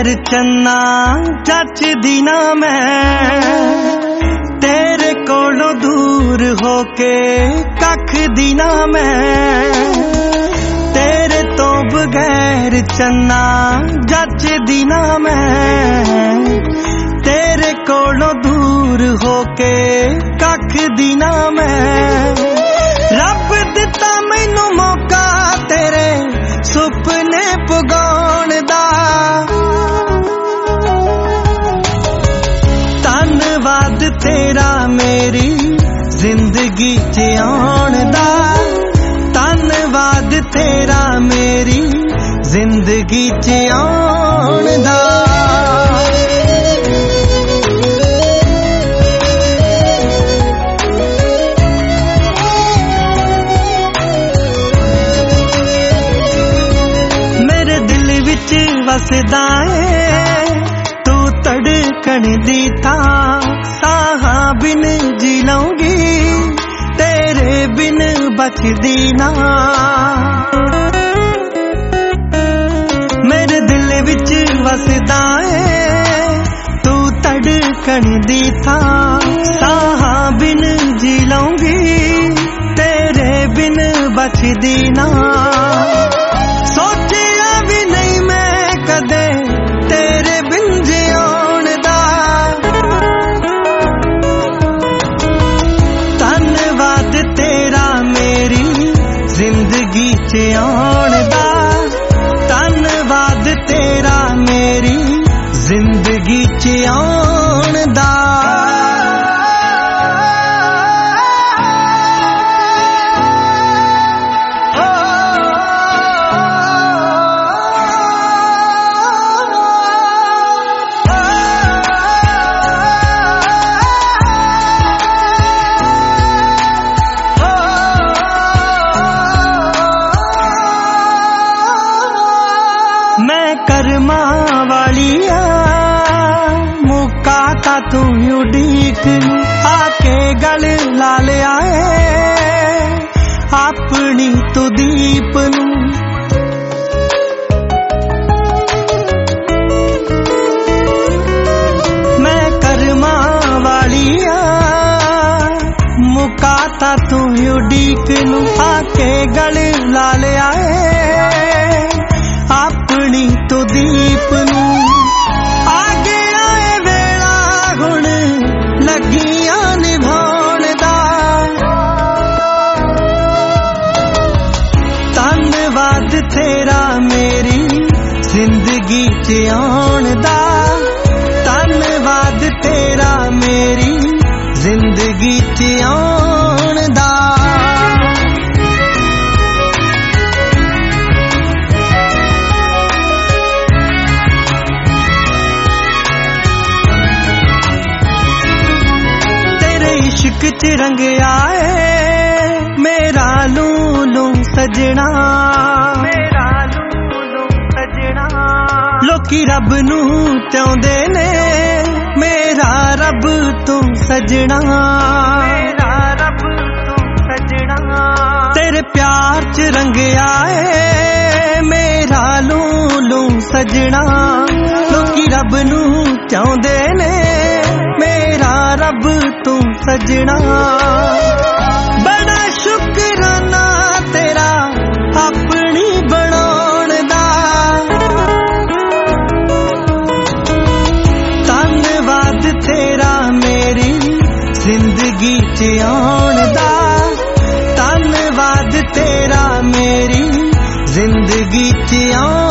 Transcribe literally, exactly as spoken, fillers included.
चन्ना जचदी ना मैं, तेरे कोलों दूर होके कख दी ना मैं। तेरे तो बगैर चन्ना जचदी ना मैं, तेरे कोलों दूर होके कख दी ना मैं। रब दिता मैनू मौका तेरे सुपने पुगाउण दा, धन्नवाद तेरा मेरी जिंदगी च आउण दा, धन्नवाद तेरा मेरी जिंदगी च आउण दा। वसदा है तू धड़कन दी थां, साहां बिन जी लऊंगी तेरे बिन बचदी ना। मेरे दिल विच वसदा है तू धड़कन दी थां, साहां बिन जी लऊंगी तेरे बिन बचदी ना। तेरे बिन जिउण दा, धन्नवाद तेरा मेरी जिंदगी च आउण दा, धन्नवाद तेरा मेरी जिंदगी च आउण दा। मैं कर्मा वालिया मुका ता तू उड़ीक, आके गल ला लिया है अपनी तू दीप नू। मैं कर्मा वालिया मुका ता तू उड़ीक नू, आके गल ला लिया है अपनी तो दीप नू। आ गया ए वेला हुण लगियां निभाउण दा, धन्नवाद तेरा मेरी जिंदगी च आउण दा, धन्नवाद तेरा मेरी जिंदगी च आउण दा। इश्क च रंगया है मेरा लूलू सजना, मेरा लूलू सजना। लोकी रब नू चाहुंदे ने मेरा रब तू सजना, मेरा रब तू सजना। तेरे प्यार च रंगया है मेरा लूलू सजना, लोकी रब नू चाहुंदे ने मेरा रब तू सजना। बड़ा शुकराना तेरा अपनी बनाउण दा, धन्नवाद तेरा मेरी जिंदगी च आउण दा, धन्नवाद तेरा मेरी जिंदगी च आउण